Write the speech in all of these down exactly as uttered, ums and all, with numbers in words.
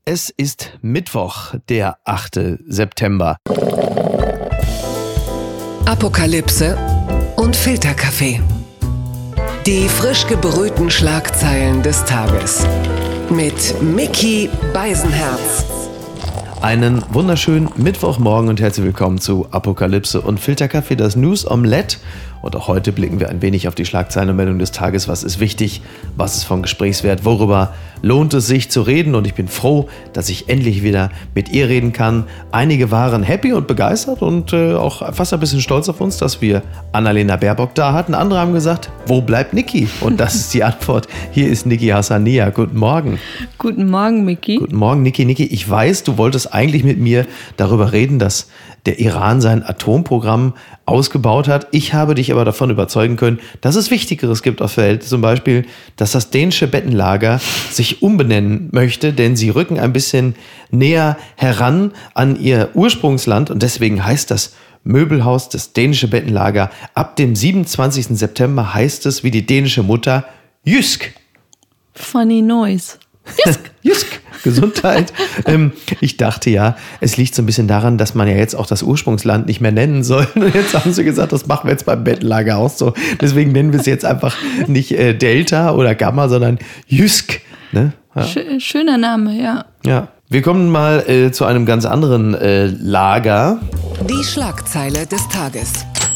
Es ist Mittwoch, der achte September. Apokalypse und Filterkaffee. Die frisch gebrühten Schlagzeilen des Tages. Mit Micky Beisenherz. Einen wunderschönen Mittwochmorgen und herzlich willkommen zu Apokalypse und Filterkaffee, das News Omelette. Und auch heute blicken wir ein wenig auf die Schlagzeilen und Meldungen des Tages. Was ist wichtig? Was ist von Gesprächswert? Worüber lohnt es sich zu reden? Und ich bin froh, dass ich endlich wieder mit ihr reden kann. Einige waren happy und begeistert und äh, auch fast ein bisschen stolz auf uns, dass wir Annalena Baerbock da hatten. Andere haben gesagt, wo bleibt Niki? Und das ist die Antwort. Hier ist Niki Hassania. Guten Morgen. Guten Morgen, Micky. Guten Morgen, Niki. Niki, ich weiß, du wolltest eigentlich mit mir darüber reden, dass der Iran sein Atomprogramm ausgebaut hat. Ich habe dich aber davon überzeugen können, dass es Wichtigeres gibt auf der Welt. Zum Beispiel, dass das dänische Bettenlager sich umbenennen möchte, denn sie rücken ein bisschen näher heran an ihr Ursprungsland und deswegen heißt das Möbelhaus, das dänische Bettenlager. Ab dem siebenundzwanzigsten September heißt es wie die dänische Mutter Jysk. Funny noise. Jysk. Jysk. Gesundheit. ähm, ich dachte ja, es liegt so ein bisschen daran, dass man ja jetzt auch das Ursprungsland nicht mehr nennen soll. Und jetzt haben sie gesagt, das machen wir jetzt beim Bettenlager auch so. Deswegen nennen wir es jetzt einfach nicht äh, Delta oder Gamma, sondern Jysk. Ne? Ja. Sch- schöner Name, ja. Ja. Wir kommen mal äh, zu einem ganz anderen äh, Lager. Die Schlagzeile des Tages.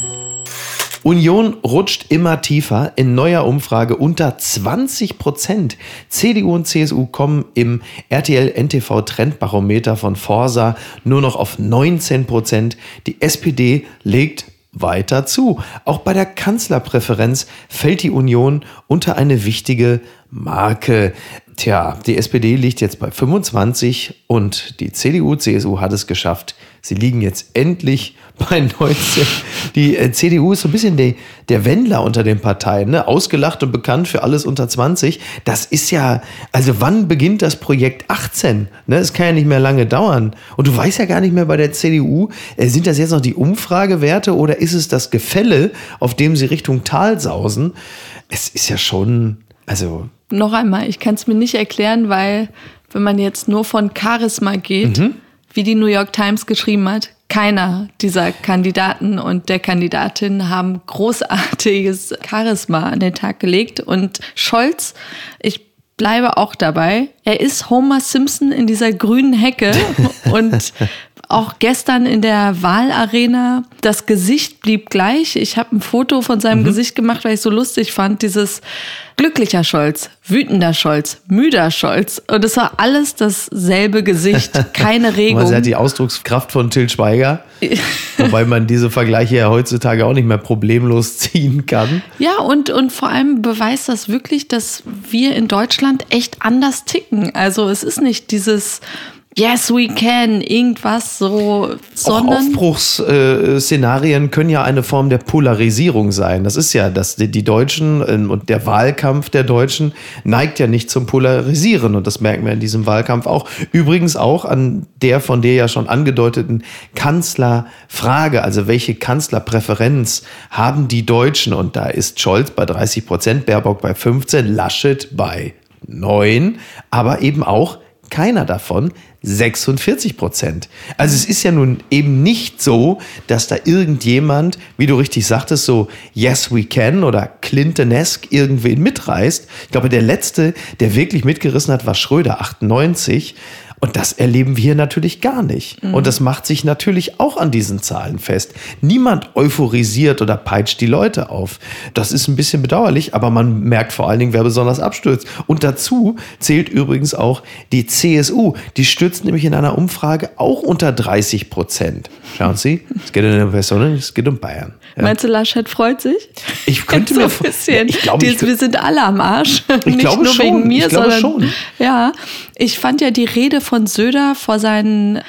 Union rutscht immer tiefer, in neuer Umfrage unter zwanzig Prozent. C D U und C S U kommen im R T L N T V Trendbarometer von Forsa nur noch auf neunzehn Prozent. Die S P D legt weiter zu. Auch bei der Kanzlerpräferenz fällt die Union unter eine wichtige Marke. Tja, die S P D liegt jetzt bei fünfundzwanzig und die C D U, C S U hat es geschafft. Sie liegen jetzt endlich bei neunzehn. Die äh, C D U ist so ein bisschen die, der Wendler unter den Parteien, ne? Ausgelacht und bekannt für alles unter zwanzig. Das ist ja, also wann beginnt das Projekt achtzehn? Ne? Es kann ja nicht mehr lange dauern. Und du weißt ja gar nicht mehr bei der C D U, äh, sind das jetzt noch die Umfragewerte oder ist es das Gefälle, auf dem sie Richtung Tal sausen? Es ist ja schon, also... Noch einmal, ich kann es mir nicht erklären, weil wenn man jetzt nur von Charisma geht, mhm. wie die New York Times geschrieben hat, keiner dieser Kandidaten und der Kandidatin haben großartiges Charisma an den Tag gelegt. Und Scholz, ich bleibe auch dabei, er ist Homer Simpson in dieser grünen Hecke und auch gestern in der Wahlarena, das Gesicht blieb gleich. Ich habe ein Foto von seinem mhm. Gesicht gemacht, weil ich so lustig fand, dieses glücklicher Scholz, wütender Scholz, müder Scholz. Und es war alles dasselbe Gesicht, keine Regung. Sie hat die Ausdruckskraft von Til Schweiger, wobei man diese Vergleiche ja heutzutage auch nicht mehr problemlos ziehen kann. Ja, und, und vor allem beweist das wirklich, dass wir in Deutschland echt anders ticken. Also es ist nicht dieses... Yes, we can, irgendwas so, sondern... Auch Aufbruchsszenarien können ja eine Form der Polarisierung sein. Das ist ja, dass die Deutschen und der Wahlkampf der Deutschen neigt ja nicht zum Polarisieren. Und das merken wir in diesem Wahlkampf auch. Übrigens auch an der von dir ja schon angedeuteten Kanzlerfrage. Also welche Kanzlerpräferenz haben die Deutschen? Und da ist Scholz bei dreißig Prozent, Baerbock bei fünfzehn, Laschet bei neun, aber eben auch keiner davon sechsundvierzig Prozent. Also es ist ja nun eben nicht so, dass da irgendjemand, wie du richtig sagtest, so Yes we can oder Clinton-esque irgendwen mitreißt. Ich glaube, der letzte, der wirklich mitgerissen hat, war Schröder, achtundneunzig. Und das erleben wir hier natürlich gar nicht. Mhm. Und das macht sich natürlich auch an diesen Zahlen fest. Niemand euphorisiert oder peitscht die Leute auf. Das ist ein bisschen bedauerlich, aber man merkt vor allen Dingen, wer besonders abstürzt. Und dazu zählt übrigens auch die C S U. Die stürzt nämlich in einer Umfrage auch unter dreißig Prozent. Schauen Sie, es geht um eine Person, es geht um Bayern. Ja. Meinst du, Laschet freut sich? Ich könnte so mir vorstellen. Ja, ich glaube, ich, wir sind alle am Arsch. Ich Nicht glaube nur schon. wegen mir, ich glaube sondern schon. Ja, ich fand ja die Rede von Söder vor seinen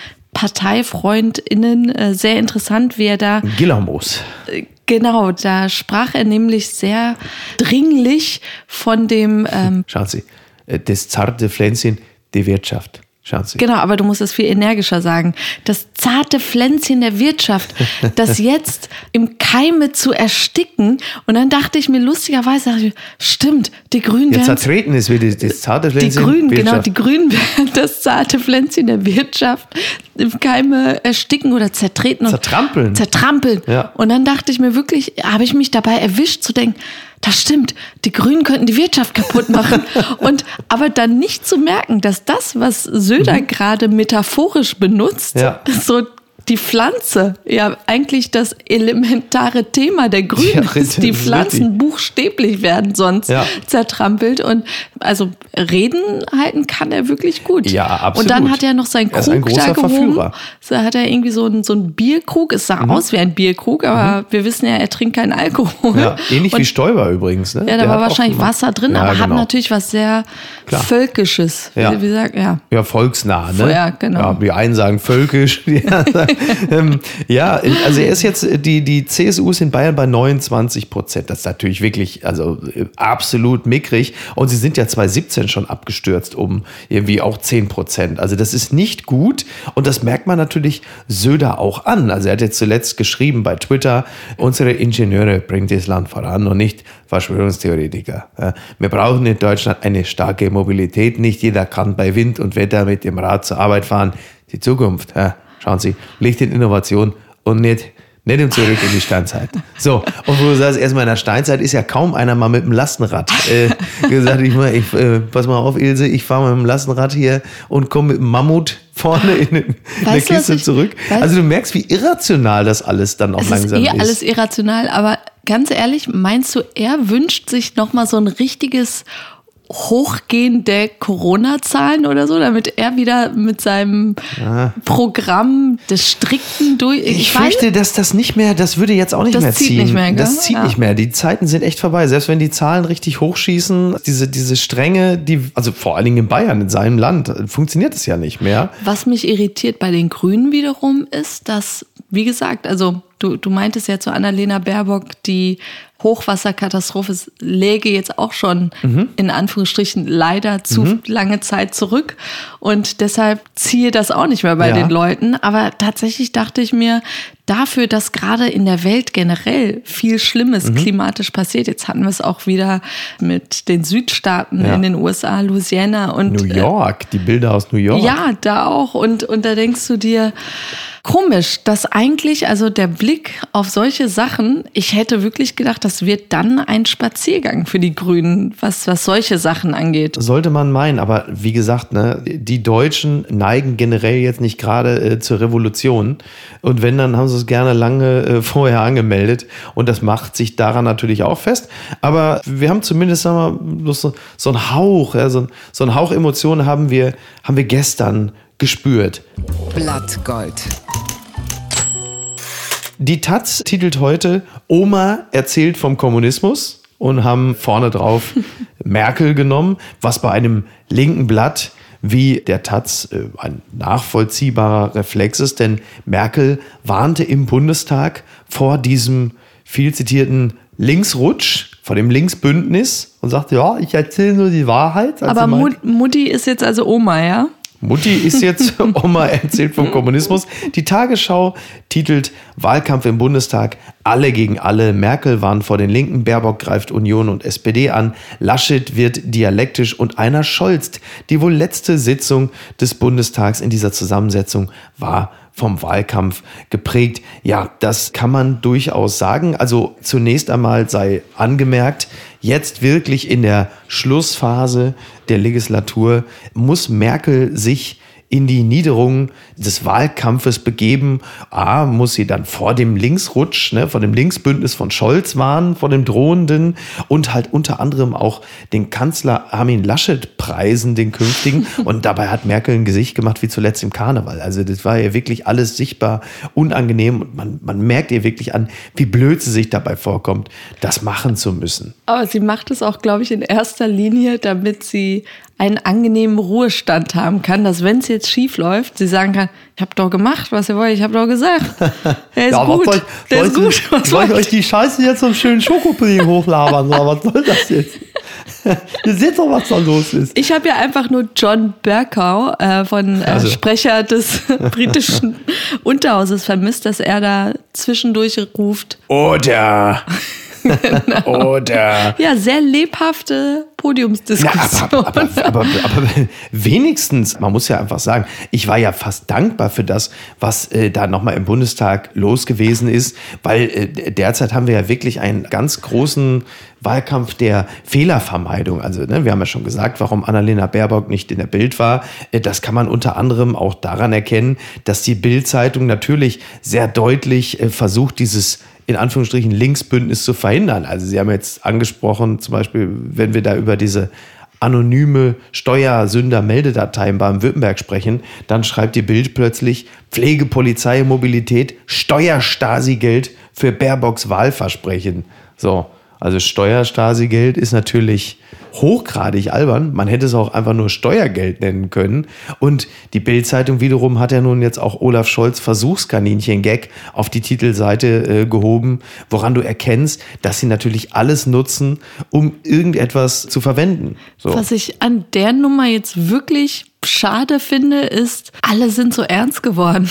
ParteifreundInnen äh, sehr interessant, wie er da... Gillermoos. Äh, genau, da sprach er nämlich sehr dringlich von dem... Ähm, Schauen Sie, das zarte Pflänzchen, die Wirtschaft. Schauen Sie. Genau, aber du musst es viel energischer sagen. Das zarte Pflänzchen der Wirtschaft, das jetzt im Keime zu ersticken. Und dann dachte ich mir lustigerweise, stimmt, die Grünen Jetzt werden... zertreten ist wie das, das zarte Pflänzchen Die Grünen, Wirtschaft. genau, die Grünen werden das zarte Pflänzchen der Wirtschaft im Keime ersticken oder zertreten. Und Zertrampeln. Zertrampeln. Ja. Und dann dachte ich mir wirklich, habe ich mich dabei erwischt zu denken, das stimmt, die Grünen könnten die Wirtschaft kaputt machen. Und aber dann nicht zu merken, dass das, was Söder mhm. gerade metaphorisch benutzt, ja. so die Pflanze, ja eigentlich das elementare Thema der Grünen ja, ist, die Pflanzen buchstäblich werden sonst ja. zertrampelt. Und also reden halten kann er wirklich gut. Ja, absolut. Und dann hat er noch seinen Krug er ist ein großer da gehoben. Verführer. Da hat er irgendwie so einen, so einen Bierkrug. Es sah mhm. aus wie ein Bierkrug, aber mhm. wir wissen ja, er trinkt keinen Alkohol. Ja, ähnlich und, wie Stoiber übrigens. Ne? Ja, da Der war wahrscheinlich Wasser drin, ja, aber genau. hat natürlich was sehr Klar. Völkisches. Ja. Wie, wie sagt, ja. ja, volksnah. Ne? Ja, genau. Ja, die einen sagen völkisch. Die anderen sagen, ähm, ja, also er ist jetzt, die, die C S U ist in Bayern bei neunundzwanzig Prozent. Das ist natürlich wirklich, also absolut mickrig. Und sie sind ja zwanzig siebzehn schon abgestürzt um irgendwie auch zehn Prozent. Also das ist nicht gut. Und das merkt man natürlich Söder auch an. Also er hat jetzt zuletzt geschrieben bei Twitter, unsere Ingenieure bringen das Land voran und nicht Verschwörungstheoretiker. Wir brauchen in Deutschland eine starke Mobilität. Nicht jeder kann bei Wind und Wetter mit dem Rad zur Arbeit fahren. Die Zukunft, schauen Sie, liegt in Innovation und nicht, nicht im Zurück in die Steinzeit. So, und wo du sagst, erstmal in der Steinzeit ist ja kaum einer mal mit dem Lastenrad äh, gesagt, ich, mal, ich äh, pass mal auf, Ilse, ich fahre mit dem Lastenrad hier und komme mit dem Mammut vorne in, in der Kiste ich, zurück. Also du merkst, wie irrational das alles dann auch es langsam ist. Es ist eh alles ist. irrational, aber ganz ehrlich, meinst du, er wünscht sich nochmal so ein richtiges Hochgehen der Corona-Zahlen oder so, damit er wieder mit seinem ja. Programm des strikten durch... Ich, ich fürchte, weiß, dass das nicht mehr, das würde jetzt auch nicht das mehr zieht ziehen. Nicht mehr, das zieht ja. nicht mehr. Die Zeiten sind echt vorbei. Selbst wenn die Zahlen richtig hochschießen, diese, diese Strenge, die, also vor allen Dingen in Bayern, in seinem Land, funktioniert es ja nicht mehr. Was mich irritiert bei den Grünen wiederum ist, dass, wie gesagt, also du, du meintest ja zu Annalena Baerbock, die Hochwasserkatastrophe läge jetzt auch schon mhm. in Anführungsstrichen leider zu mhm. lange Zeit zurück und deshalb ziehe das auch nicht mehr bei ja. den Leuten. Aber tatsächlich dachte ich mir, dafür, dass gerade in der Welt generell viel Schlimmes mhm. klimatisch passiert, jetzt hatten wir es auch wieder mit den Südstaaten ja. in den U S A, Louisiana und New York, äh, die Bilder aus New York. Ja, da auch und, und da denkst du dir, komisch, dass eigentlich, also der Blick auf solche Sachen, ich hätte wirklich gedacht, das wird dann ein Spaziergang für die Grünen, was, was solche Sachen angeht. Sollte man meinen, aber wie gesagt, ne, die Deutschen neigen generell jetzt nicht gerade äh, zur Revolution. Und wenn, dann haben sie es gerne lange äh, vorher angemeldet. Und das macht sich daran natürlich auch fest. Aber wir haben zumindest, sagen wir, so, so einen Hauch, ja, so, so einen Hauch Emotionen haben wir, haben wir gestern gespürt. Blattgold. Die Taz titelt heute Oma erzählt vom Kommunismus und haben vorne drauf Merkel genommen, was bei einem linken Blatt wie der Taz äh, ein nachvollziehbarer Reflex ist, denn Merkel warnte im Bundestag vor diesem viel zitierten Linksrutsch, vor dem Linksbündnis und sagte, ja, ich erzähle nur die Wahrheit. Also Aber Mut, Mutti ist jetzt also Oma, ja? Mutti ist jetzt Oma erzählt vom Kommunismus. Die Tagesschau titelt Wahlkampf im Bundestag, alle gegen alle. Merkel warnt vor den Linken, Baerbock greift Union und S P D an. Laschet wird dialektisch und einer scholzt. Die wohl letzte Sitzung des Bundestags in dieser Zusammensetzung war vom Wahlkampf geprägt. Ja, das kann man durchaus sagen. Also zunächst einmal sei angemerkt, jetzt wirklich in der Schlussphase der Legislatur muss Merkel sich in die Niederung des Wahlkampfes begeben. A, muss sie dann vor dem Linksrutsch, ne, vor dem Linksbündnis von Scholz warnen, vor dem drohenden und halt unter anderem auch den Kanzler Armin Laschet preisen, den künftigen. Und dabei hat Merkel ein Gesicht gemacht wie zuletzt im Karneval. Also das war ja wirklich alles sichtbar unangenehm und man, man merkt ihr wirklich an, wie blöd sie sich dabei vorkommt, das machen zu müssen. Aber sie macht es auch, glaube ich, in erster Linie, damit sie einen angenehmen Ruhestand haben kann, dass wenn es jetzt schief läuft, sie sagen kann, ich habe doch gemacht, was ihr wollt, ich habe doch gesagt. Der ist ja, gut, soll, der ist gut. Was soll ich euch die Scheiße jetzt so einen schönen Schokopudding hochlabern? Was soll das jetzt? Ihr seht doch, was da los ist. Ich habe ja einfach nur John Bercow äh, von äh, Also. Sprecher des britischen Unterhauses vermisst, dass er da zwischendurch ruft. Oder. Oder. Ja, sehr lebhafte Podiumsdiskussion. Na, aber, aber, aber, aber, aber wenigstens, man muss ja einfach sagen, ich war ja fast dankbar für das, was äh, da nochmal im Bundestag los gewesen ist, weil äh, derzeit haben wir ja wirklich einen ganz großen Wahlkampf der Fehlervermeidung. Also ne, wir haben ja schon gesagt, warum Annalena Baerbock nicht in der Bild war. Äh, das kann man unter anderem auch daran erkennen, dass die Bild-Zeitung natürlich sehr deutlich äh, versucht, dieses in Anführungsstrichen Linksbündnis zu verhindern. Also Sie haben jetzt angesprochen, zum Beispiel, wenn wir da über diese anonyme Steuersünder-Meldedatei in Baden-Württemberg sprechen, dann schreibt die Bild plötzlich Pflege, Polizei, Mobilität, Steuerstasi-Geld für Baerbocks Wahlversprechen. So, also Steuerstasi-Geld ist natürlich hochgradig albern. Man hätte es auch einfach nur Steuergeld nennen können. Und die Bild-Zeitung wiederum hat ja nun jetzt auch Olaf Scholz Versuchskaninchen-Gag auf die Titelseite äh, gehoben, woran du erkennst, dass sie natürlich alles nutzen, um irgendetwas zu verwenden. So. Was ich an der Nummer jetzt wirklich schade finde, ist, alle sind so ernst geworden.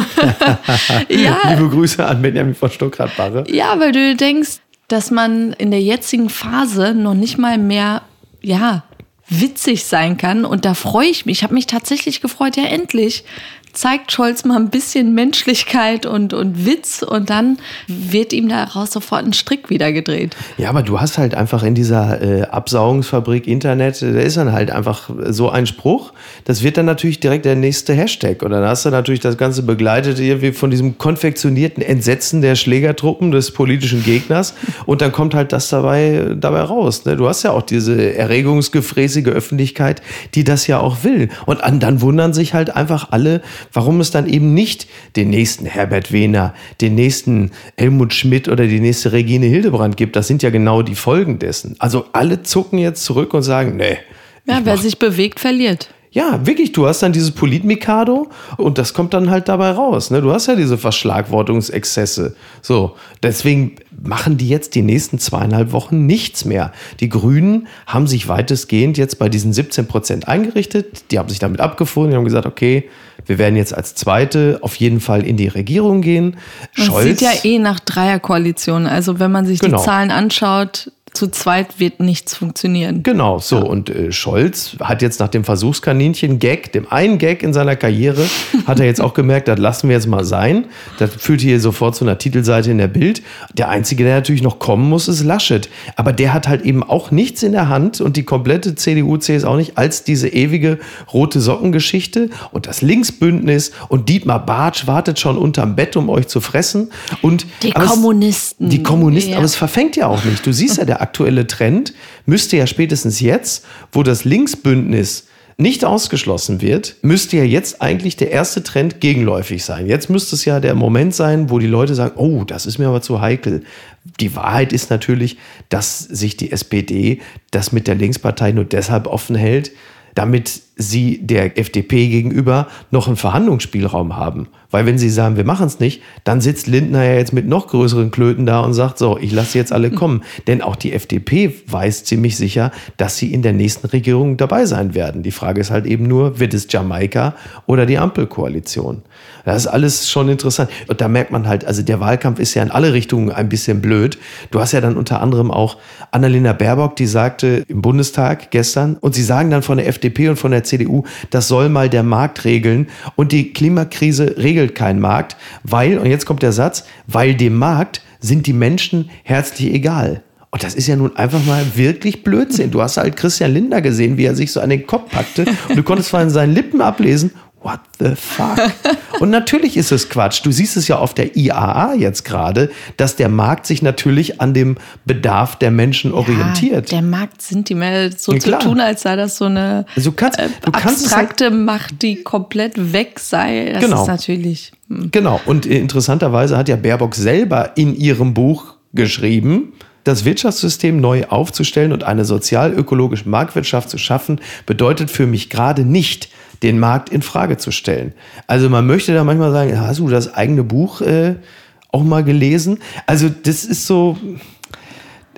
Ja. Liebe Grüße an Benjamin von Stuckrad-Barre. Ja, weil du denkst, dass man in der jetzigen Phase noch nicht mal mehr, ja, witzig sein kann. Und da freue ich mich. Ich habe mich tatsächlich gefreut, ja endlich zeigt Scholz mal ein bisschen Menschlichkeit und, und Witz und dann wird ihm daraus sofort ein Strick wieder gedreht. Ja, aber du hast halt einfach in dieser äh, Absaugungsfabrik Internet, da ist dann halt einfach so ein Spruch, das wird dann natürlich direkt der nächste Hashtag und dann hast du natürlich das Ganze begleitet irgendwie von diesem konfektionierten Entsetzen der Schlägertruppen des politischen Gegners und dann kommt halt das dabei, dabei raus. Ne? Du hast ja auch diese erregungsgefräßige Öffentlichkeit, die das ja auch will und an, dann wundern sich halt einfach alle, warum es dann eben nicht den nächsten Herbert Wehner, den nächsten Helmut Schmidt oder die nächste Regine Hildebrand gibt. Das sind ja genau die Folgen dessen. Also alle zucken jetzt zurück und sagen, nee. Ja, wer sich bewegt, verliert. Ja, wirklich, du hast dann dieses Politmikado und das kommt dann halt dabei raus. Ne? Du hast ja diese Verschlagwortungsexzesse. So, deswegen machen die jetzt die nächsten zweieinhalb Wochen nichts mehr. Die Grünen haben sich weitestgehend jetzt bei diesen siebzehn Prozent eingerichtet. Die haben sich damit abgefunden. Die haben gesagt, okay, wir werden jetzt als Zweite auf jeden Fall in die Regierung gehen. Man Scholz, sieht ja eh nach Dreierkoalitionen. Also wenn man sich genau. die Zahlen anschaut, zu zweit wird nichts funktionieren. Genau, so. Ja. Und äh, Scholz hat jetzt nach dem Versuchskaninchen-Gag, dem einen Gag in seiner Karriere, hat er jetzt auch gemerkt, das lassen wir jetzt mal sein. Das führt hier sofort zu einer Titelseite in der Bild. Der Einzige, der natürlich noch kommen muss, ist Laschet. Aber der hat halt eben auch nichts in der Hand und die komplette C D U, C S U auch nicht, als diese ewige rote Sockengeschichte und das Linksbündnis und Dietmar Bartsch wartet schon unterm Bett, um euch zu fressen. Und, die Kommunisten. Es, die Kommunisten, ja. aber es verfängt ja auch nicht. Du siehst ja, der aktuelle Trend müsste ja spätestens jetzt, wo das Linksbündnis nicht ausgeschlossen wird, müsste ja jetzt eigentlich der erste Trend gegenläufig sein. Jetzt müsste es ja der Moment sein, wo die Leute sagen, oh, das ist mir aber zu heikel. Die Wahrheit ist natürlich, dass sich die S P D das mit der Linkspartei nur deshalb offen hält, damit sie der F D P gegenüber noch einen Verhandlungsspielraum haben. Weil wenn sie sagen, wir machen es nicht, dann sitzt Lindner ja jetzt mit noch größeren Klöten da und sagt, so, ich lasse jetzt alle kommen. Denn auch die F D P weiß ziemlich sicher, dass sie in der nächsten Regierung dabei sein werden. Die Frage ist halt eben nur, wird es Jamaika oder die Ampelkoalition? Das ist alles schon interessant. Und da merkt man halt, also der Wahlkampf ist ja in alle Richtungen ein bisschen blöd. Du hast ja dann unter anderem auch Annalena Baerbock, die sagte im Bundestag gestern, und sie sagen dann von der F D P und von der C D U, das soll mal der Markt regeln. Und die Klimakrise regelt kein Markt, weil, und jetzt kommt der Satz, weil dem Markt sind die Menschen herzlich egal. Und das ist ja nun einfach mal wirklich Blödsinn. Du hast halt Christian Lindner gesehen, wie er sich so an den Kopf packte und du konntest von seinen Lippen ablesen, what the fuck? Und natürlich ist es Quatsch. Du siehst es ja auf der I A A jetzt gerade, dass der Markt sich natürlich an dem Bedarf der Menschen orientiert. Ja, der Markt sind die mehr so ja, zu tun, als sei das so eine also du kannst, du kannst abstrakte halt Macht, die komplett weg sei. Das genau. ist natürlich... Hm. Genau. Und interessanterweise hat ja Baerbock selber in ihrem Buch geschrieben, das Wirtschaftssystem neu aufzustellen und eine sozial-ökologische Marktwirtschaft zu schaffen, bedeutet für mich gerade nicht, den Markt in Frage zu stellen. Also man möchte da manchmal sagen, hast du das eigene Buch äh, auch mal gelesen? Also das ist so,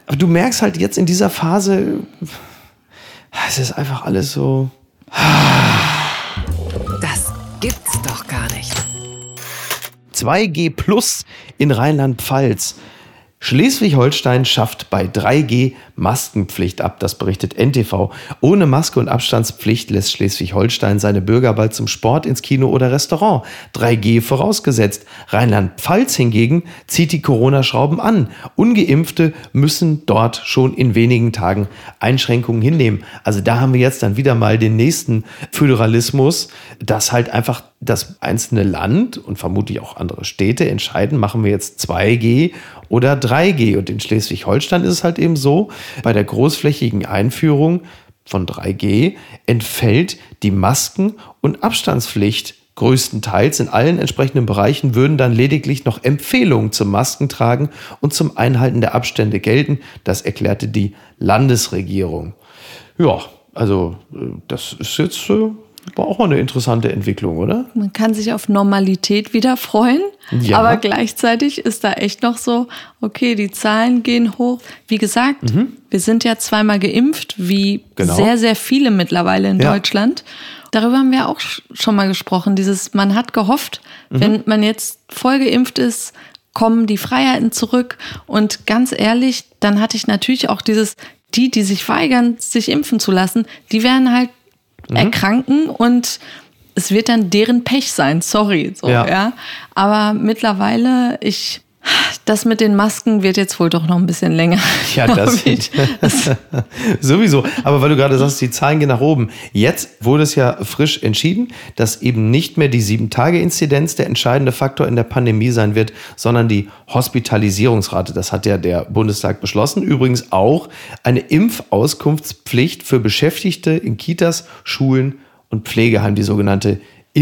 Aber du merkst halt jetzt in dieser Phase, es ist einfach alles so... Das gibt's doch gar nicht. zwei G plus in Rheinland-Pfalz. Schleswig-Holstein schafft bei drei G Maskenpflicht ab, das berichtet N T V. Ohne Maske und Abstandspflicht lässt Schleswig-Holstein seine Bürger bald zum Sport, ins Kino oder Restaurant. drei G vorausgesetzt. Rheinland-Pfalz hingegen zieht die Corona-Schrauben an. Ungeimpfte müssen dort schon in wenigen Tagen Einschränkungen hinnehmen. Also da haben wir jetzt dann wieder mal den nächsten Föderalismus, dass halt einfach das einzelne Land und vermutlich auch andere Städte entscheiden, machen wir jetzt zwei G oder drei G. Und in Schleswig-Holstein ist es halt eben so, bei der großflächigen Einführung von drei G entfällt die Masken- und Abstandspflicht größtenteils. In allen entsprechenden Bereichen würden dann lediglich noch Empfehlungen zum Maskentragen und zum Einhalten der Abstände gelten. Das erklärte die Landesregierung. Ja, also das ist jetzt... War auch mal eine interessante Entwicklung, oder? Man kann sich auf Normalität wieder freuen, ja. Aber gleichzeitig ist da echt noch so, okay, die Zahlen gehen hoch. Wie gesagt, mhm. wir sind ja zweimal geimpft, wie genau. sehr, sehr viele mittlerweile in ja. Deutschland. Darüber haben wir auch schon mal gesprochen. Dieses, man hat gehofft, mhm. wenn man jetzt voll geimpft ist, kommen die Freiheiten zurück. Und ganz ehrlich, dann hatte ich natürlich auch dieses, die, die sich weigern, sich impfen zu lassen, die werden halt Mhm. erkranken und es wird dann deren Pech sein, sorry. So, ja. Ja. Aber mittlerweile, ich, das mit den Masken wird jetzt wohl doch noch ein bisschen länger. Ja, das, das sowieso. Aber weil du gerade sagst, die Zahlen gehen nach oben. Jetzt wurde es ja frisch entschieden, dass eben nicht mehr die sieben-Tage-Inzidenz der entscheidende Faktor in der Pandemie sein wird, sondern die Hospitalisierungsrate. Das hat ja der Bundestag beschlossen. Übrigens auch eine Impfauskunftspflicht für Beschäftigte in Kitas, Schulen und Pflegeheimen, die sogenannte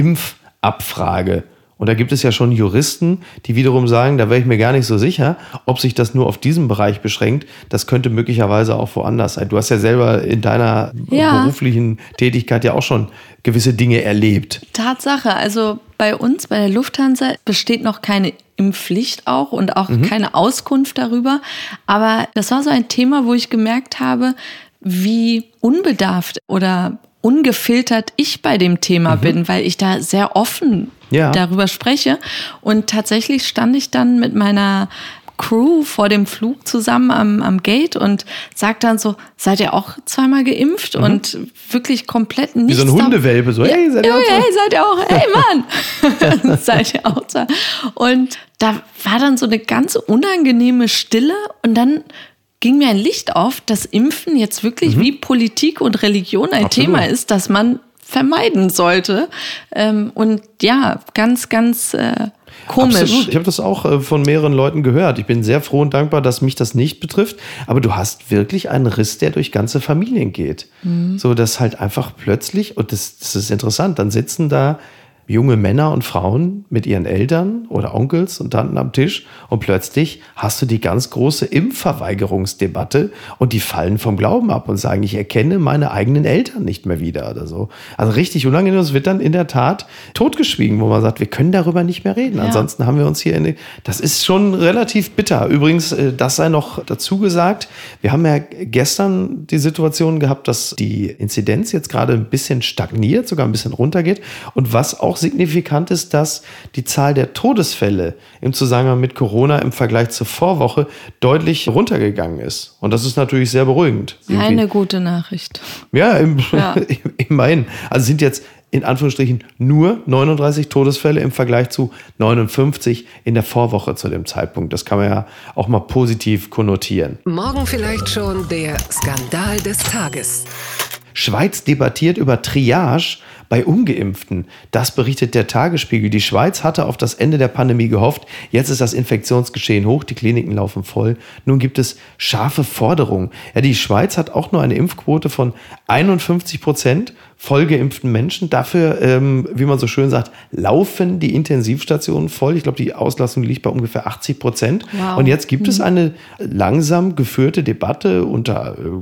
Impfabfrage. Und da gibt es ja schon Juristen, die wiederum sagen, da wäre ich mir gar nicht so sicher, ob sich das nur auf diesen Bereich beschränkt. Das könnte möglicherweise auch woanders sein. Du hast ja selber in deiner ja. beruflichen Tätigkeit ja auch schon gewisse Dinge erlebt. Tatsache, also bei uns, bei der Lufthansa, besteht noch keine Impfpflicht auch und auch mhm. keine Auskunft darüber. Aber das war so ein Thema, wo ich gemerkt habe, wie unbedarft oder ungefiltert ich bei dem Thema mhm. bin, weil ich da sehr offen ja. darüber spreche. Und tatsächlich stand ich dann mit meiner Crew vor dem Flug zusammen am, am Gate und sagt dann so, seid ihr auch zweimal geimpft? Mhm. Und wirklich komplett nichts. Wie so ein Hundewelpe, so, hey, seid ihr ja, auch hey, seid ihr auch, hey Mann, seid ihr auch zweimal. Und da war dann so eine ganz unangenehme Stille und dann ging mir ein Licht auf, dass Impfen jetzt wirklich mhm. wie Politik und Religion ein Absolut. Thema ist, das man vermeiden sollte. Und ja, ganz, ganz äh, komisch. Absolut. Ich habe das auch äh, von mehreren Leuten gehört. Ich bin sehr froh und dankbar, dass mich das nicht betrifft. Aber du hast wirklich einen Riss, der durch ganze Familien geht. Mhm. So, dass halt einfach plötzlich, und das, das ist interessant, dann sitzen da junge Männer und Frauen mit ihren Eltern oder Onkels und Tanten am Tisch und plötzlich hast du die ganz große Impfverweigerungsdebatte und die fallen vom Glauben ab und sagen, ich erkenne meine eigenen Eltern nicht mehr wieder oder so. Also richtig unangenehm, es wird dann in der Tat totgeschwiegen, wo man sagt, wir können darüber nicht mehr reden. Ja. Ansonsten haben wir uns hier in die, das ist schon relativ bitter. Übrigens, das sei noch dazu gesagt, wir haben ja gestern die Situation gehabt, dass die Inzidenz jetzt gerade ein bisschen stagniert, sogar ein bisschen runtergeht und was auch signifikant ist, dass die Zahl der Todesfälle im Zusammenhang mit Corona im Vergleich zur Vorwoche deutlich runtergegangen ist. Und das ist natürlich sehr beruhigend. Irgendwie. Eine gute Nachricht. Ja, im, ja. immerhin. Also sind jetzt in Anführungsstrichen nur neununddreißig Todesfälle im Vergleich zu neunundfünfzig in der Vorwoche zu dem Zeitpunkt. Das kann man ja auch mal positiv konnotieren. Morgen vielleicht schon der Skandal des Tages. Schweiz debattiert über Triage bei Ungeimpften. Das berichtet der Tagesspiegel. Die Schweiz hatte auf das Ende der Pandemie gehofft. Jetzt ist das Infektionsgeschehen hoch, die Kliniken laufen voll. Nun gibt es scharfe Forderungen. Ja, die Schweiz hat auch nur eine Impfquote von einundfünfzig Prozent vollgeimpften Menschen. Dafür, ähm, wie man so schön sagt, laufen die Intensivstationen voll. Ich glaube, die Auslastung liegt bei ungefähr achtzig Prozent. Wow. Und jetzt gibt mhm. es eine langsam geführte Debatte unter äh,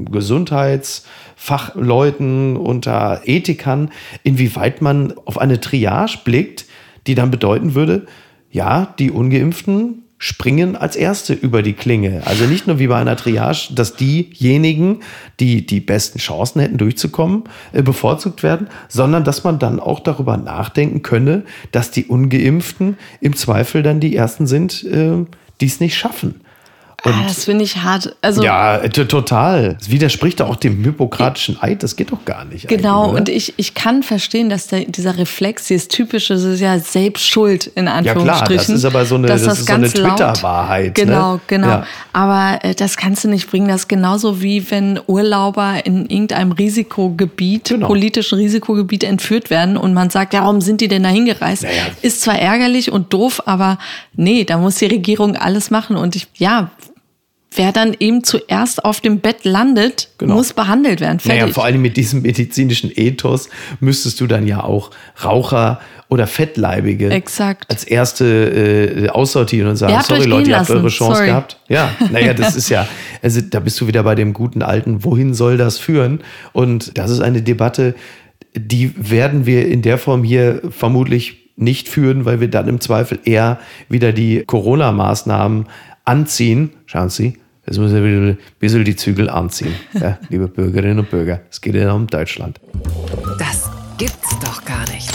Gesundheitsfachleuten, unter Ethikern, inwieweit man auf eine Triage blickt, die dann bedeuten würde, ja, die Ungeimpften springen als Erste über die Klinge. Also nicht nur wie bei einer Triage, dass diejenigen, die die besten Chancen hätten durchzukommen, äh, bevorzugt werden, sondern dass man dann auch darüber nachdenken könne, dass die Ungeimpften im Zweifel dann die Ersten sind, äh, die es nicht schaffen. Und ah, das finde ich hart. Also, ja, t- total. Das widerspricht doch auch dem hippokratischen Eid. Das geht doch gar nicht. Genau, und ich, ich kann verstehen, dass der, dieser Reflex, dieses typische, das ist ja selbst schuld, in Anführungsstrichen. Ja klar, das ist aber so eine, das das ist so eine Twitter-Wahrheit. Genau, ne? genau. Ja. Aber äh, das kannst du nicht bringen. Das ist genauso wie wenn Urlauber in irgendeinem Risikogebiet, Genau. politischen Risikogebiet entführt werden und man sagt, ja, warum sind die denn da hingereist? Naja. Ist zwar ärgerlich und doof, aber nee, da muss die Regierung alles machen. Und ich, ja, wer dann eben zuerst auf dem Bett landet, Genau. muss behandelt werden. Fertig. Naja, vor allem mit diesem medizinischen Ethos müsstest du dann ja auch Raucher oder Fettleibige Exakt. als Erste äh, aussortieren und sagen, Ihr habt sorry euch Leute, gehen ihr habt lassen. eure Chance Sorry. gehabt. Ja, naja, das ist ja, also da bist du wieder bei dem guten alten, wohin soll das führen? Und das ist eine Debatte, die werden wir in der Form hier vermutlich nicht führen, weil wir dann im Zweifel eher wieder die Corona-Maßnahmen anziehen. Schauen Sie, jetzt müssen wir wieder ein bisschen die Zügel anziehen, ja, liebe Bürgerinnen und Bürger. Es geht ja um Deutschland. Das gibt's doch gar nicht.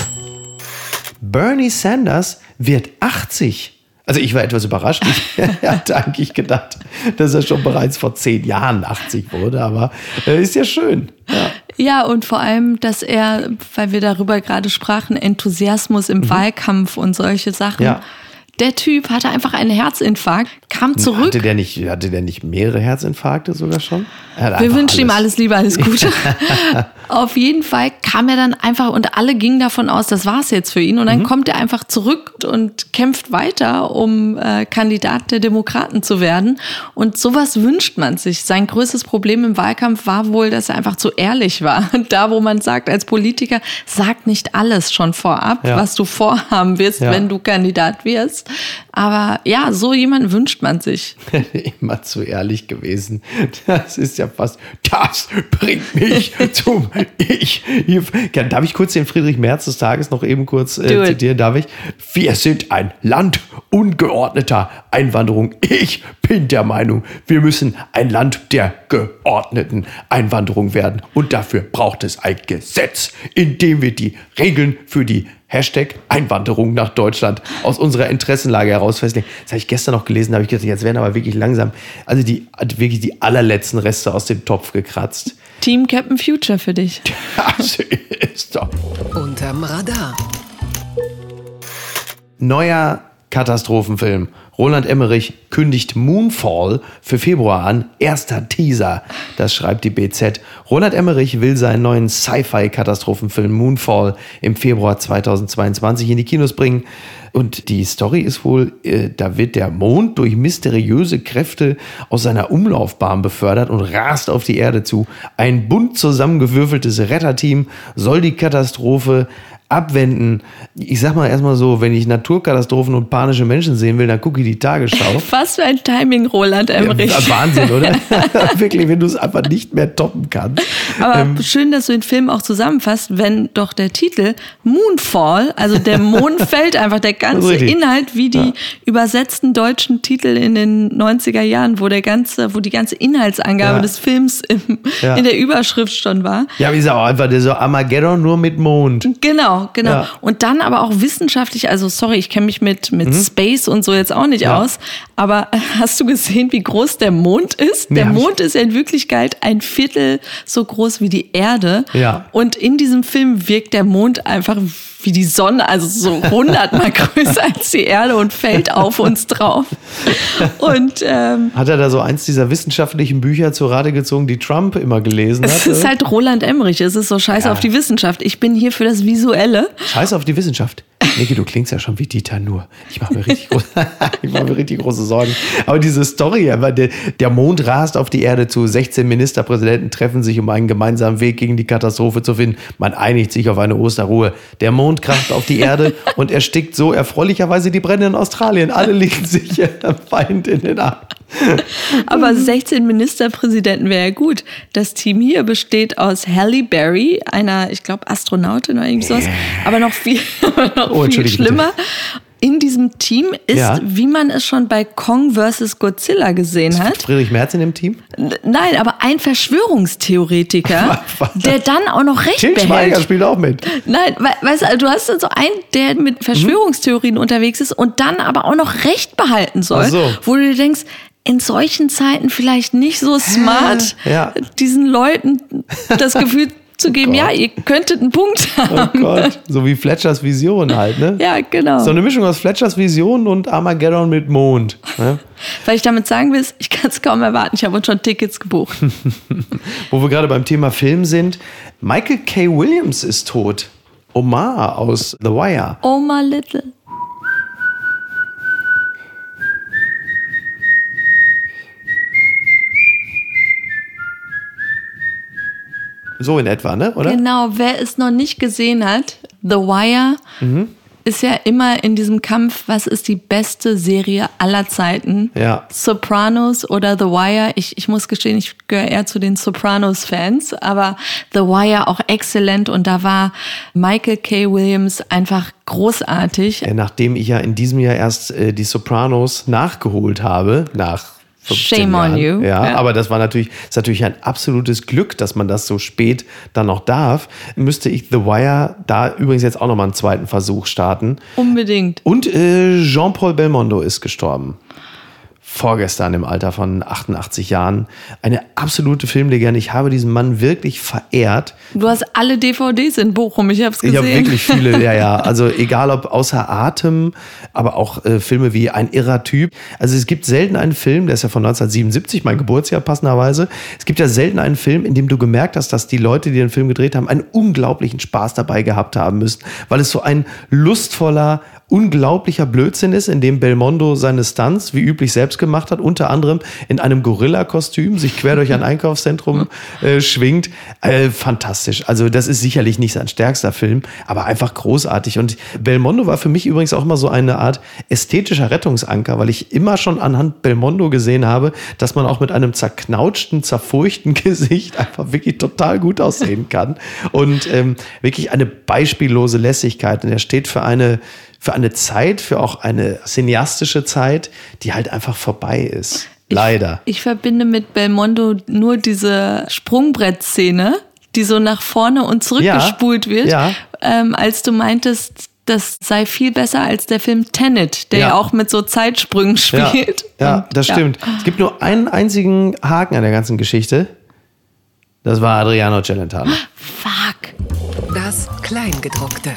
Bernie Sanders wird achtzig. Also ich war etwas überrascht. Ich hatte eigentlich gedacht, dass er schon bereits vor zehn Jahren achtzig wurde, aber äh, ist ja schön. Ja. Ja, und vor allem, dass er, weil wir darüber gerade sprachen, Enthusiasmus im mhm. Wahlkampf und solche Sachen. Ja. Der Typ hatte einfach einen Herzinfarkt, kam zurück. Hatte der nicht, hatte der nicht mehrere Herzinfarkte sogar schon? Wir wünschen ihm alles Liebe, alles Gute. Auf jeden Fall kam er dann einfach und alle gingen davon aus, das war's jetzt für ihn. Und dann mhm. kommt er einfach zurück und kämpft weiter, um äh, Kandidat der Demokraten zu werden. Und sowas wünscht man sich. Sein größtes Problem im Wahlkampf war wohl, dass er einfach zu ehrlich war. Da, wo man sagt, als Politiker, sag nicht alles schon vorab, ja. was du vorhaben wirst, ja. wenn du Kandidat wirst. Aber ja, so jemanden wünscht man sich. Immer zu ehrlich gewesen. Das ist ja fast, das bringt mich zum Ich. Darf ich kurz den Friedrich Merz des Tages noch eben kurz äh, zitieren? Darf ich? Wir sind ein Land ungeordneter Einwanderung. Ich bin der Meinung, wir müssen ein Land der geordneten Einwanderung werden. Und dafür braucht es ein Gesetz, in dem wir die Regeln für die Hashtag Einwanderung nach Deutschland aus unserer Interessenlage heraus festlegen. Das habe ich gestern noch gelesen, da habe ich gedacht, jetzt werden aber wirklich langsam, also die wirklich die allerletzten Reste aus dem Topf gekratzt. Team Captain Future für dich. Das ist doch. Unterm Radar. Neuer Katastrophenfilm. Roland Emmerich kündigt Moonfall für Februar an. Erster Teaser. Das schreibt die B Z. Roland Emmerich will seinen neuen Sci-Fi-Katastrophenfilm Moonfall im Februar zweitausendzweiundzwanzig in die Kinos bringen. Und die Story ist wohl, äh, da wird der Mond durch mysteriöse Kräfte aus seiner Umlaufbahn befördert und rast auf die Erde zu. Ein bunt zusammengewürfeltes Retterteam soll die Katastrophe abwenden. Ich sag mal erstmal so, wenn ich Naturkatastrophen und panische Menschen sehen will, dann gucke ich die Tagesschau. Was für ein Timing, Roland Emmerich. Ja, Wahnsinn, oder? Wirklich, wenn du es einfach nicht mehr toppen kannst. Aber ähm, schön, dass du den Film auch zusammenfasst, wenn doch der Titel Moonfall, also der Mond fällt einfach, der ganze Inhalt, wie die ja. übersetzten deutschen Titel in den neunziger Jahren, wo der ganze, wo die ganze Inhaltsangabe ja. des Films im, ja. in der Überschrift schon war. Ja, wie ist auch einfach der so Armageddon nur mit Mond. Genau. Genau, Ja. Und dann aber auch wissenschaftlich, also sorry, ich kenne mich mit, mit mhm. Space und so jetzt auch nicht ja. aus, aber hast du gesehen, wie groß der Mond ist? Der ja, Mond ist ja in Wirklichkeit ein Viertel so groß wie die Erde. Ja. Und in diesem Film wirkt der Mond einfach wie die Sonne, also so hundertmal größer als die Erde und fällt auf uns drauf. Und ähm, hat er da so eins dieser wissenschaftlichen Bücher zur Rate gezogen, die Trump immer gelesen hat? Es ist halt Roland Emmerich, es ist so scheiße ja. auf die Wissenschaft. Ich bin hier für das Visuelle. Scheiße auf die Wissenschaft. Niki, du klingst ja schon wie Dieter Nuhr. Ich mache mir richtig, groß, ich mach mir richtig große Sorgen. Aber diese Story, der, der Mond rast auf die Erde zu, sechzehn Ministerpräsidenten treffen sich, um einen gemeinsamen Weg gegen die Katastrophe zu finden. Man einigt sich auf eine Osterruhe. Der Mond kracht auf die Erde und erstickt so erfreulicherweise die Brände in Australien. Alle liegen sich weinend in den Armen. Aber sechzehn Ministerpräsidenten wäre ja gut. Das Team hier besteht aus Halle Berry, einer, ich glaube, Astronautin oder irgend sowas, aber noch viel, noch oh, viel schlimmer. in diesem Team ist, Ja. wie man es schon bei Kong versus Godzilla gesehen hat. Friedrich Merz in dem Team? Nein, aber ein Verschwörungstheoretiker, Was? der dann auch noch Recht Til behält. Schweiger spielt auch mit. Nein, we weißt du, du hast dann so einen, der mit Verschwörungstheorien mhm. unterwegs ist und dann aber auch noch Recht behalten soll, Ach so. wo du dir denkst, in solchen Zeiten vielleicht nicht so smart, Ja. diesen Leuten das Gefühl zu geben, Oh ja, ihr könntet einen Punkt Oh haben. Gott, so wie Fletchers Vision halt, ne? Ja, genau. So eine Mischung aus Fletchers Vision und Armageddon mit Mond. Ne? Weil ich damit sagen will, ich kann es kaum erwarten, ich habe uns schon Tickets gebucht. Wo wir gerade beim Thema Film sind, Michael K. Williams ist tot. Omar aus The Wire. Oh my little. So in etwa, ne? Oder? Genau, wer es noch nicht gesehen hat, The Wire Mhm. ist ja immer in diesem Kampf, was ist die beste Serie aller Zeiten? Ja. Sopranos oder The Wire. Ich, ich muss gestehen, ich gehöre eher zu den Sopranos-Fans, aber The Wire auch exzellent und da war Michael K. Williams einfach großartig. Ja, nachdem ich ja in diesem Jahr erst äh, die Sopranos nachgeholt habe, nach fünfzehn Shame on Jahren. you. Ja, Ja. aber das war natürlich, ist natürlich ein absolutes Glück, dass man das so spät dann noch darf. Müsste ich The Wire da übrigens jetzt auch nochmal einen zweiten Versuch starten. Unbedingt. Und äh, Jean-Paul Belmondo ist gestorben. Vorgestern im Alter von achtundachtzig Jahren. Eine absolute Filmlegende. Ich habe diesen Mann wirklich verehrt. Du hast alle D V Ds in Bochum, ich habe es Ich gesehen. habe wirklich viele, ja, ja. Also egal ob außer Atem, aber auch äh, Filme wie Ein irrer Typ. Also es gibt selten einen Film, der ist ja von neunzehnhundertsiebenundsiebzig, mein Geburtsjahr passenderweise. Es gibt ja selten einen Film, in dem du gemerkt hast, dass die Leute, die den Film gedreht haben, einen unglaublichen Spaß dabei gehabt haben müssen, weil es so ein lustvoller, unglaublicher Blödsinn ist, in dem Belmondo seine Stunts wie üblich selbst gemacht hat, unter anderem in einem Gorilla-Kostüm, sich quer durch ein Einkaufszentrum äh, schwingt. Äh, fantastisch. Also das ist sicherlich nicht sein stärkster Film, aber einfach großartig. Und Belmondo war für mich übrigens auch immer so eine Art ästhetischer Rettungsanker, weil ich immer schon anhand Belmondo gesehen habe, dass man auch mit einem zerknautschten, zerfurchten Gesicht einfach wirklich total gut aussehen kann. Und ähm, wirklich eine beispiellose Lässigkeit. Und er steht für eine für eine Zeit, für auch eine cineastische Zeit, die halt einfach vorbei ist. Leider. Ich, ich verbinde mit Belmondo nur diese Sprungbrettszene, die so nach vorne und zurückgespult Ja, wird, ja. Ähm, als du meintest, das sei viel besser als der Film Tenet, der ja, Ja. auch mit so Zeitsprüngen spielt. Ja, ja Und, das stimmt. Es gibt nur einen einzigen Haken an der ganzen Geschichte. Das war Adriano Celentano. Fuck. Das Kleingedruckte.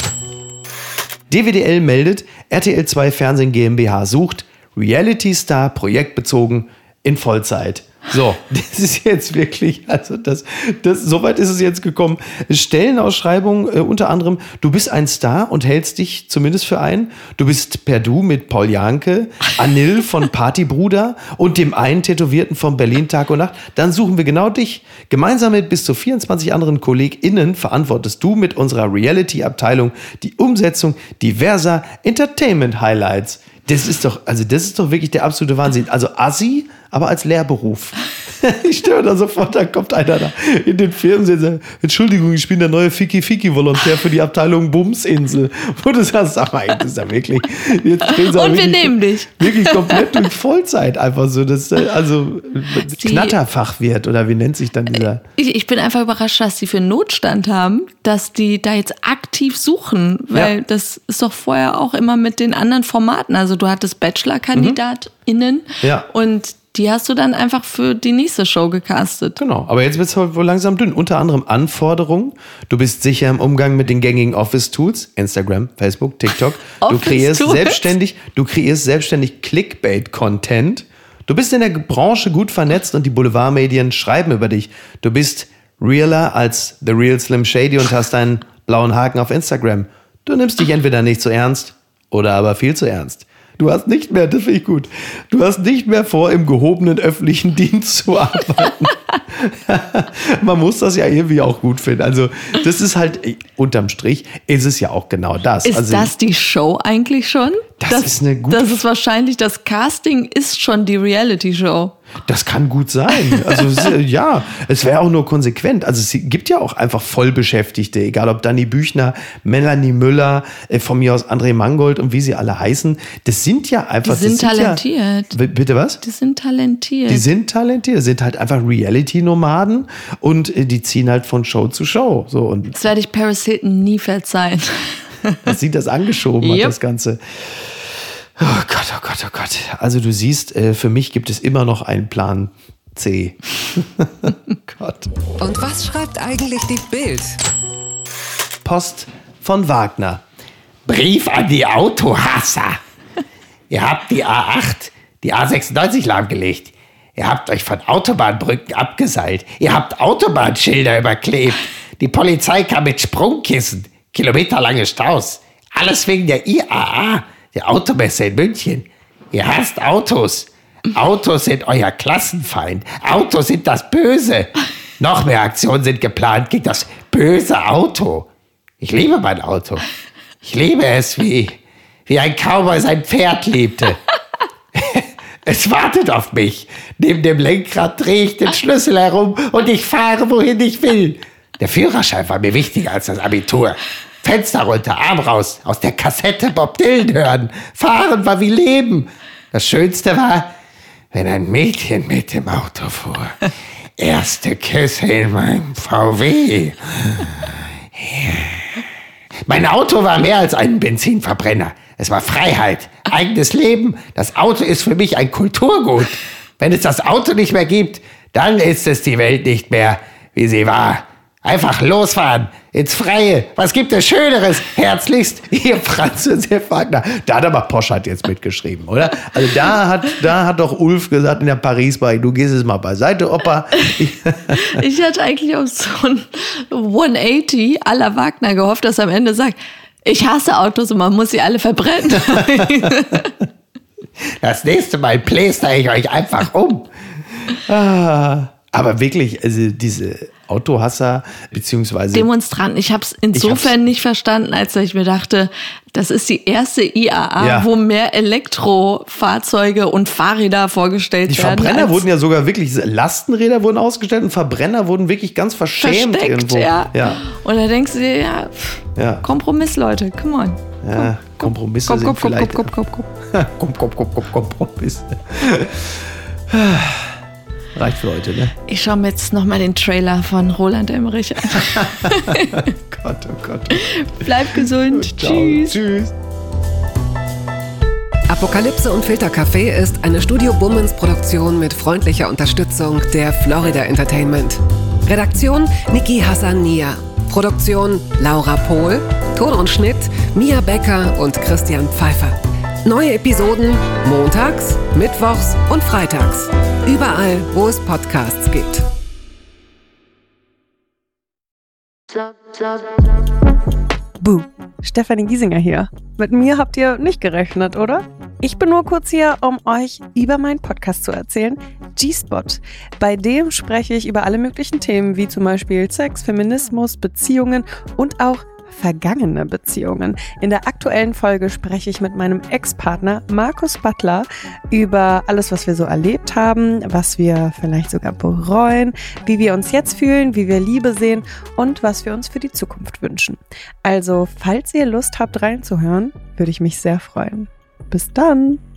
D W D L meldet, R T L zwei Fernsehen GmbH sucht Reality-Star projektbezogen in Vollzeit. So, das ist jetzt wirklich, also das, das, soweit ist es jetzt gekommen. Stellenausschreibung äh, unter anderem, du bist ein Star und hältst dich zumindest für einen. Du bist per Du mit Paul Janke, Anil von Partybruder und dem einen Tätowierten von Berlin Tag und Nacht. Dann suchen wir genau dich. Gemeinsam mit bis zu vierundzwanzig anderen KollegInnen verantwortest du mit unserer Reality-Abteilung die Umsetzung diverser Entertainment-Highlights. Das ist doch, also das ist doch wirklich der absolute Wahnsinn. Also Assi, aber als Lehrberuf. Ich stelle mir da sofort, da kommt einer da in den Film und sagt, Entschuldigung, ich bin der neue Ficky-Ficky-Volontär für die Abteilung Bumsinsel. Wo du sagst, sag mal, das ist ja wirklich... Jetzt drehen sie auch Und wir wirklich, nehmen dich. Wirklich komplett durch Vollzeit einfach so. Das, also Sie- Knatterfachwirt oder wie nennt sich dann dieser... Ich, ich bin einfach überrascht, dass die für Notstand haben, dass die da jetzt aktiv suchen, weil Ja. das ist doch vorher auch immer mit den anderen Formaten. Also du hattest BachelorkandidatInnen Ja. und die hast du dann einfach für die nächste Show gecastet. Genau, aber jetzt wird es wohl langsam dünn. Unter anderem Anforderungen. Du bist sicher im Umgang mit den gängigen Office-Tools, Instagram, Facebook, TikTok. Du Office kreierst Tools? selbstständig, du kreierst selbstständig Clickbait-Content. Du bist in der Branche gut vernetzt und die Boulevardmedien schreiben über dich. Du bist realer als The Real Slim Shady und hast einen blauen Haken auf Instagram. Du nimmst dich entweder nicht so ernst oder aber viel zu ernst. Du hast nicht mehr, das finde ich gut, du hast nicht mehr vor, im gehobenen öffentlichen Dienst zu arbeiten. Man muss das ja irgendwie auch gut finden. Also das ist halt, unterm Strich, ist es ja auch genau das. Ist also, das die Show eigentlich schon? Das ist eine gute Das ist wahrscheinlich, das Casting ist schon die Reality-Show. Das kann gut sein. Also ja, es wäre auch nur konsequent. Also es gibt ja auch einfach Vollbeschäftigte, egal ob Dani Büchner, Melanie Müller, äh, von mir aus André Mangold und wie sie alle heißen. Das sind ja einfach... Die sind das talentiert. Sind ja, bitte was? Die sind talentiert. Die sind talentiert, sind halt einfach Reality-Nomaden und äh, die ziehen halt von Show zu Show. So, und das werde ich Paris Hilton nie verzeihen. dass sie das angeschoben Yep. hat, das Ganze. Oh Gott, oh Gott, oh Gott. Also du siehst, äh, für mich gibt es immer noch einen Plan C. Gott. Und was schreibt eigentlich die Bild? Post von Wagner. Brief an die Autohasser. Ihr habt die A acht, die A sechsundneunzig lahmgelegt. Ihr habt euch von Autobahnbrücken abgeseilt. Ihr habt Autobahnschilder überklebt. Die Polizei kam mit Sprungkissen. Kilometerlange Staus. Alles wegen der I A A, der Automesse in München. Ihr hasst Autos. Autos sind euer Klassenfeind. Autos sind das Böse. Noch mehr Aktionen sind geplant gegen das böse Auto. Ich liebe mein Auto. Ich liebe es, wie, wie ein Cowboy sein Pferd liebte. Es wartet auf mich. Neben dem Lenkrad drehe ich den Schlüssel herum und ich fahre, wohin ich will. Der Führerschein war mir wichtiger als das Abitur. Fenster runter, Arm raus, aus der Kassette Bob Dylan hören. Fahren war wie Leben. Das Schönste war, wenn ein Mädchen mit dem Auto fuhr. Erste Küsse in meinem V W. Mein Auto war mehr als ein Benzinverbrenner. Es war Freiheit, eigenes Leben. Das Auto ist für mich ein Kulturgut. Wenn es das Auto nicht mehr gibt, dann ist es die Welt nicht mehr, wie sie war. Einfach losfahren, ins Freie. Was gibt es Schöneres? Herzlichst, ihr Franz Josef Wagner. Da hat aber Poschardt jetzt mitgeschrieben, oder? Also da hat, da hat doch Ulf gesagt in der Paris-Bar, du gehst jetzt mal beiseite, Opa. Ich hatte eigentlich auf so ein hundertachtzig à la Wagner gehofft, dass er am Ende sagt, ich hasse Autos und man muss sie alle verbrennen. Das nächste Mal pläster ich euch einfach um. Ah, aber wirklich, also diese Autohasser, beziehungsweise... Demonstranten. Ich habe es insofern nicht verstanden, als ich mir dachte, das ist die erste I A A, Ja. wo mehr Elektrofahrzeuge und Fahrräder vorgestellt Die werden. Verbrenner als wurden ja sogar wirklich, Lastenräder wurden ausgestellt und Verbrenner wurden wirklich ganz verschämt versteckt, irgendwo. ja. Ja. Und da denkst du dir, ja, pff, Ja. Kompromiss, Leute, come on. Ja, Kompromisse Komm, sind komm, komm, vielleicht... komm, komm, komm, komm. komm, komm, komm, komm, Kompromisse. Reicht für heute, ne? Ich schaue mir jetzt nochmal den Trailer von Roland Emmerich an. Gott, oh Gott. Bleib gesund. Ciao. Tschüss. Tschüss. Apokalypse und Filtercafé ist eine Studio Bummens Produktion mit freundlicher Unterstützung der Florida Entertainment. Redaktion Niki Hassania. Produktion Laura Pohl. Ton und Schnitt Mia Becker und Christian Pfeiffer. Neue Episoden montags, mittwochs und freitags. Überall, wo es Podcasts gibt. Buh, Stefanie Giesinger hier. Mit mir habt ihr nicht gerechnet, oder? Ich bin nur kurz hier, um euch über meinen Podcast zu erzählen, G-Spot. Bei dem spreche ich über alle möglichen Themen, wie zum Beispiel Sex, Feminismus, Beziehungen und auch vergangene Beziehungen. In der aktuellen Folge spreche ich mit meinem Ex-Partner Markus Butler über alles, was wir so erlebt haben, was wir vielleicht sogar bereuen, wie wir uns jetzt fühlen, wie wir Liebe sehen und was wir uns für die Zukunft wünschen. Also, falls ihr Lust habt reinzuhören, würde ich mich sehr freuen. Bis dann!